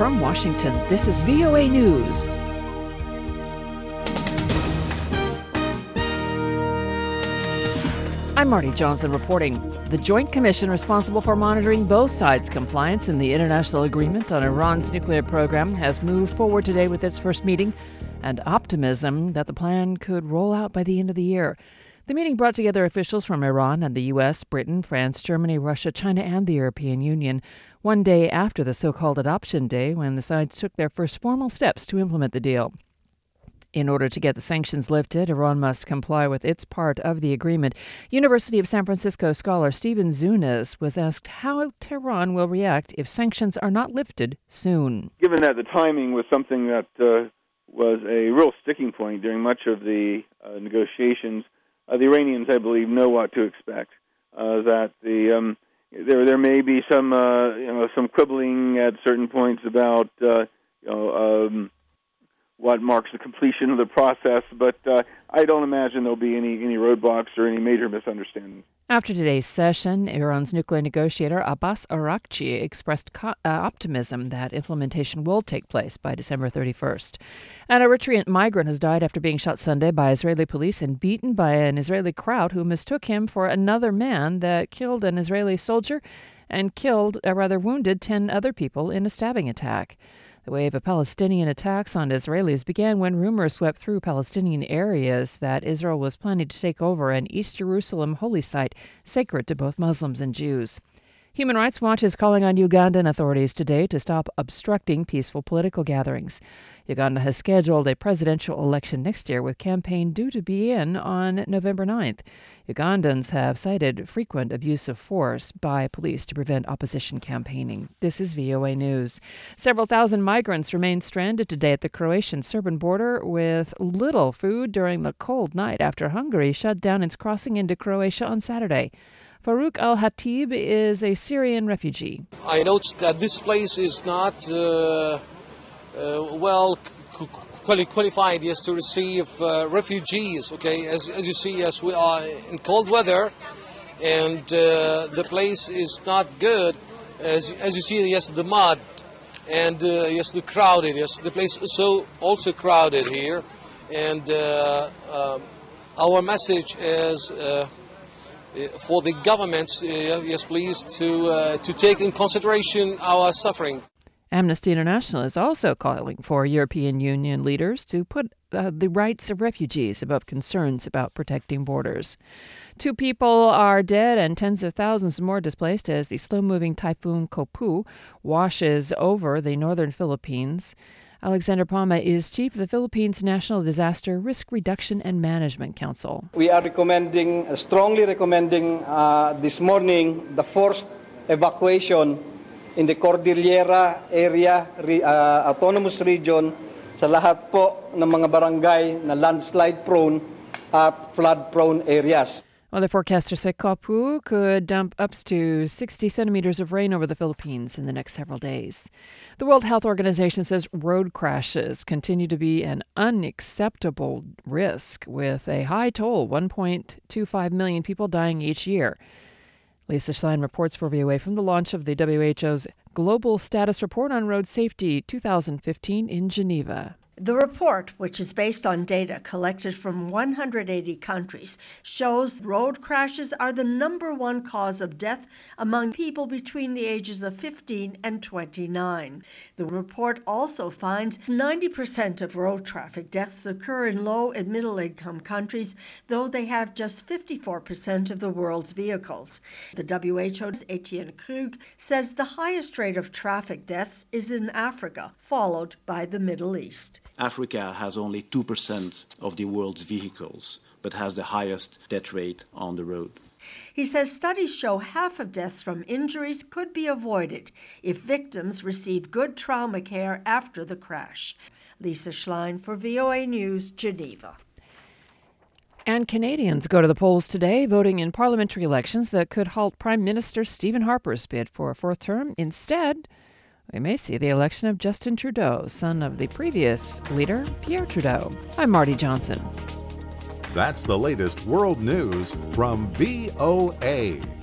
From Washington, this is VOA News. I'm Marty Johnson reporting. The Joint Commission responsible for monitoring both sides' compliance in the international agreement on Iran's nuclear program has moved forward today with its first meeting and optimism that the plan could roll out by the end of the year. The meeting brought together officials from Iran and the U.S., Britain, France, Germany, Russia, China, and the European Union, one day after the so-called Adoption Day, when the sides took their first formal steps to implement the deal. In order to get the sanctions lifted, Iran must comply with its part of the agreement. University of San Francisco scholar Stephen Zunes was asked how Tehran will react if sanctions are not lifted soon. Given that the timing was something that was a real sticking point during much of the negotiations, the Iranians, I believe, know what to expect. That there may be some quibbling at certain points about what marks the completion of the process, but I don't imagine there'll be any roadblocks or any major misunderstandings. After today's session, Iran's nuclear negotiator Abbas Araghchi expressed optimism that implementation will take place by December 31st. An Eritrean migrant has died after being shot Sunday by Israeli police and beaten by an Israeli crowd who mistook him for another man that killed an Israeli soldier and wounded 10 other people in a stabbing attack. The wave of Palestinian attacks on Israelis began when rumors swept through Palestinian areas that Israel was planning to take over an East Jerusalem holy site sacred to both Muslims and Jews. Human Rights Watch is calling on Ugandan authorities today to stop obstructing peaceful political gatherings. Uganda has scheduled a presidential election next year with campaign due to begin on November 9th. Ugandans have cited frequent abuse of force by police to prevent opposition campaigning. This is VOA News. Several thousand migrants remain stranded today at the Croatian-Serbian border with little food during the cold night after Hungary shut down its crossing into Croatia on Saturday. Farouk Al-Hatib is a Syrian refugee. I noticed that this place is not qualified to receive refugees. Okay, as you see, yes, we are in cold weather, and the place is not good. As you see, yes, the mud, and yes, the crowded. Yes, the place is also crowded here, and our message is. For the governments, yes, please, to take in consideration our suffering. Amnesty International is also calling for European Union leaders to put the rights of refugees above concerns about protecting borders. 2 people are dead and tens of thousands more displaced as the slow-moving typhoon Kopu washes over the northern Philippines. Alexander Palma is chief of the Philippines National Disaster Risk Reduction and Management Council. We are strongly recommending this morning the forced evacuation in the Cordillera area, autonomous region, sa lahat po ng mga barangay na landslide prone at flood prone areas. Weather forecasters say Kopu could dump up to 60 centimeters of rain over the Philippines in the next several days. The World Health Organization says road crashes continue to be an unacceptable risk, with a high toll, 1.25 million people dying each year. Lisa Schlein reports for VOA from the launch of the WHO's Global Status Report on Road Safety 2015 in Geneva. The report, which is based on data collected from 180 countries, shows road crashes are the number one cause of death among people between the ages of 15 and 29. The report also finds 90% of road traffic deaths occur in low and middle-income countries, though they have just 54% of the world's vehicles. The WHO's Etienne Krug says the highest rate of traffic deaths is in Africa, followed by the Middle East. Africa has only 2% of the world's vehicles, but has the highest death rate on the road. He says studies show half of deaths from injuries could be avoided if victims received good trauma care after the crash. Lisa Schlein for VOA News, Geneva. And Canadians go to the polls today, voting in parliamentary elections that could halt Prime Minister Stephen Harper's bid for a fourth term. Instead, we may see the election of Justin Trudeau, son of the previous leader, Pierre Trudeau. I'm Marty Johnson. That's the latest world news from VOA.